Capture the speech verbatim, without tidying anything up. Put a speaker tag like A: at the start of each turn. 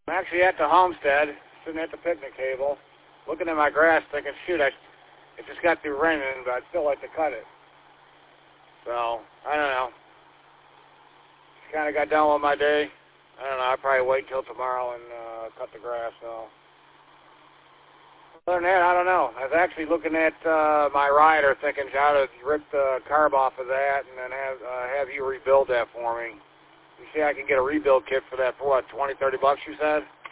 A: I'm actually at the homestead, sitting at the picnic table, looking at my grass thinking, shoot, I, it just got through raining, but I'd still like to cut it. So, I don't know. Just kind of got done with my day. I don't know, I'll probably wait till tomorrow and uh, cut the grass, so. Other than that, I don't know. I was actually looking at uh, my rider thinking how to rip the carb off of that and then have, uh, have you rebuild that for me. You see I can get a rebuild kit for that for what, twenty, thirty bucks you said?